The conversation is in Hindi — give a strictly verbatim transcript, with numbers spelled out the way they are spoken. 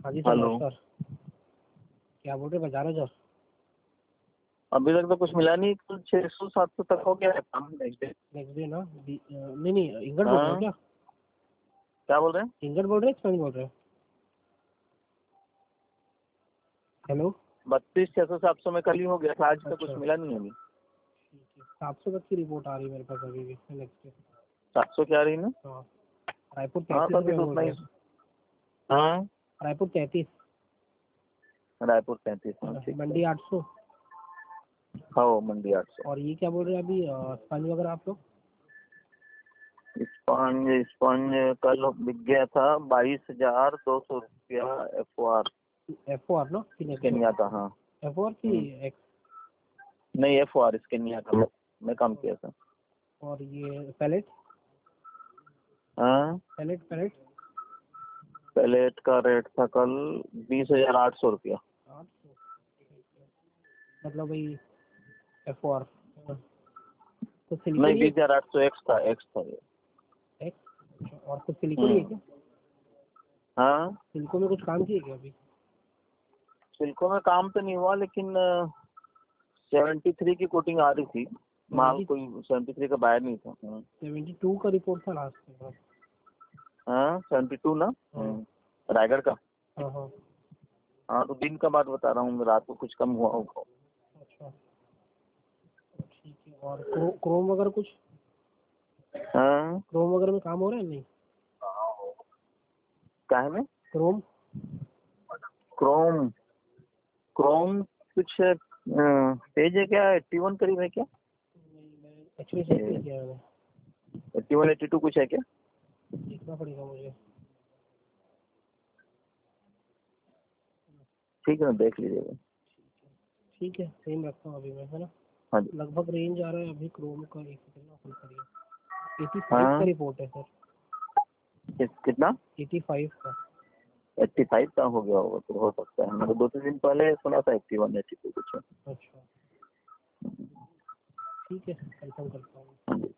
हाँ जी सर, हेलो। नमस्कार। क्या बोल रहे, बजा रहे सर? अभी तक तो कुछ मिला नहीं, कुछ छह सौ सात सौ तक हो गया है काम नेक्स्ट डे। नेक्स्ट डे ना? दी- अ, नहीं नहीं, इंगट बोल रहे हो हाँ, क्या? क्या बोल रहे हैं? इंगट बोल रहे हैं, स्पंज बोल रहे हो? हेलो। बत्तीस छह सौ सात सौ में कल ही हो गया था, आज तक कुछ अच्छा, मिला नहीं अभी। ठीक है। सात सौ तक की रिपोर्ट आ रही है मेरे पास अभी भी नेक्स्ट डे। सात सौ क्या रही ना? हाँ, रायपुर हाँ तैंतीस तो अभी रुपये तो बोल उतना रहे ही। हैं। हाँ, रायपुर तैंतीस। रायपुर पैंतीस। हाँ ठीक है। मंडी आठ सौ। हाँ वो मंडी आठ सौ। और ये क्या बोल रहे हैं अभी, अ, स्पंज वगैरह आप लोग? स्पंज स्पंज कल बिक गया था बाईस हजार दो सौ रुपया F O R. F O R ना कि इसके नेक्सो? नहीं आता। हाँ। एफ ओ आर की हम्म, एक्स? नहीं एफ ओ आर इसके नहीं आता, मैं मैं काम किया था। और ये पैलेट? हाँ, पैलेट पैलेट पैलेट का रेट था कल बीस हजार आठ सौ रुपया। आठ सौ। मतलब वही एफ ओ आर। तो सिलिकॉन नहीं ही है? बीस हजार आठ सौ एक्स था, एक्स था ये। एक्स? और कुछ सिलिकॉन ही है हम्म। क्या? हाँ, सिलिकॉन में कुछ काम किए क्या अभी? सिल्को में काम तो नहीं हुआ, लेकिन सेवेंटी थ्री की कोटिंग आ रही थी। माल सेवेंटी कोई सेवेंटी थ्री का बाहर नहीं था। हम्म। सेवेंटी टू का रिपोर्ट था लास्ट के बाद। हाँ सेवेंटी टू ना। हाँ हम्म, रायगढ़ का। हाँ हाँ। हाँ तो दिन का बात बता रहा हूँ, रात को कुछ कम हुआ होगा। अच्छा, ठीक है। और क्रो, क्रोम वगैरह कुछ? हाँ, क्रोम वगैरह में काम हो रहा है नहीं? काहे में? क्रोम? क्रोम क्रोम कुछ अ, पेज है क्या, एट्टी वन करीब है क्या? एक्चुअली चेक नहीं किया मैंने। एट्टी वन एट्टी टू कुछ है क्या? देखना पड़ेगा मुझे। ठीक है ना, देख लीजिएगा। ठीक है, सेम रखता हूँ अभी मैं, है ना? हाँ जी। लगभग रेंज आ रहा है अभी क्रोम का। एक सेकंड ना, फुल करिए। एटी फाइव का हाँ, रिपोर्ट है सर। किस- कितना? एटी फाइव का। एट्टी फाइव का हो गया होगा तो हो सकता है, मैंने दो तीन दिन पहले सुना था एट्टी वन एट्टी टू कुछ है। अच्छा, ठीक है, कंफर्म करता हूँ। हाँ जी।